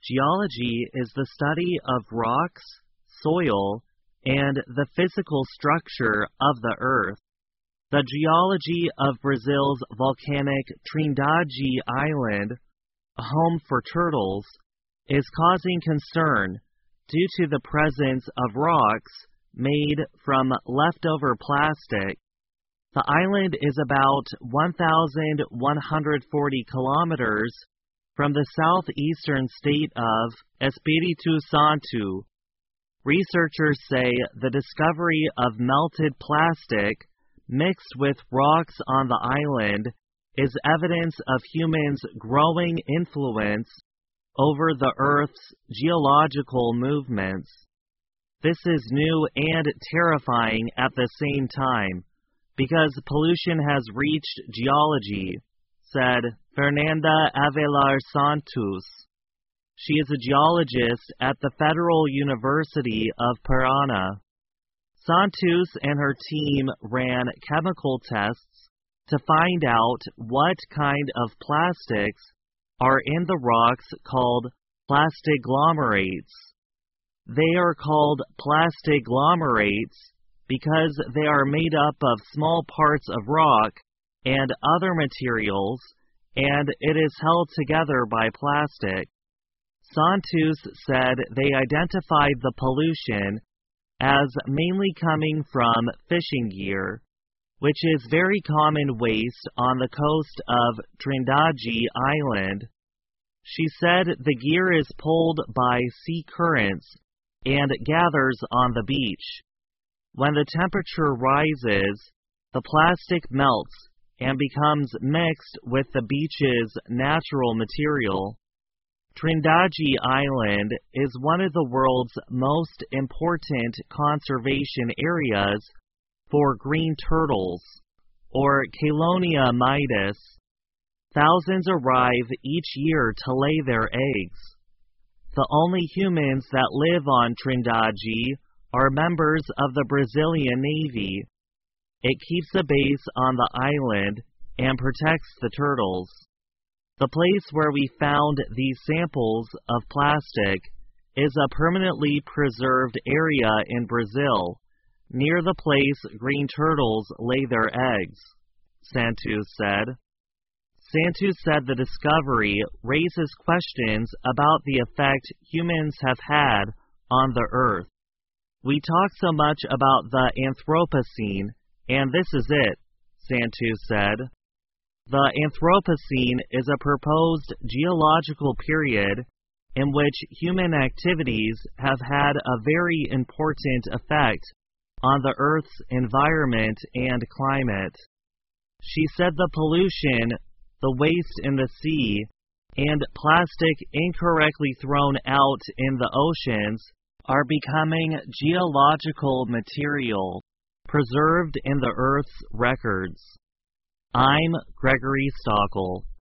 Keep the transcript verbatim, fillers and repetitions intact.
Geology is the study of rocks, soil, and the physical structure of the earth. The geology of Brazil's volcanic Trindade Island, a home for turtles, is causing concern due to the presence of rocks made from leftover plastic. The island is about one thousand one hundred forty kilometers from the southeastern state of Espírito Santo. Researchers say the discovery of melted plastic mixed with rocks on the island is evidence of humans' growing influence over the Earth's geological movements. This is new and terrifying at the same time, because pollution has reached geology, said Fernanda Avelar Santos. She is a geologist at the Federal University of Paraná. Santos and her team ran chemical tests to find out what kind of plastics are in the rocks called plastiglomerates. They are called plastiglomerates because they are made up of small parts of rock and other materials, and it is held together by plastic. Santos said they identified the pollution as mainly coming from fishing gear, which is very common waste on the coast of Trindade Island. She said the gear is pulled by sea currents and gathers on the beach. When the temperature rises, the plastic melts and becomes mixed with the beach's natural material. Trindade Island is one of the world's most important conservation areas for green turtles, or Chelonia mitis. Thousands arrive each year to lay their eggs. The only humans that live on Trindade are members of the Brazilian Navy. It keeps a base on the island and protects the turtles. The place where we found these samples of plastic is a permanently preserved area in Brazil, near the place green turtles lay their eggs, Santos said. Santos said the discovery raises questions about the effect humans have had on the earth. We talk so much about the Anthropocene, and this is it, Santos said. The Anthropocene is a proposed geological period in which human activities have had a very important effect on the Earth's environment and climate. She said the pollution, the waste in the sea, and plastic incorrectly thrown out in the oceans are becoming geological material, preserved in the Earth's records. I'm Gregory Stockel.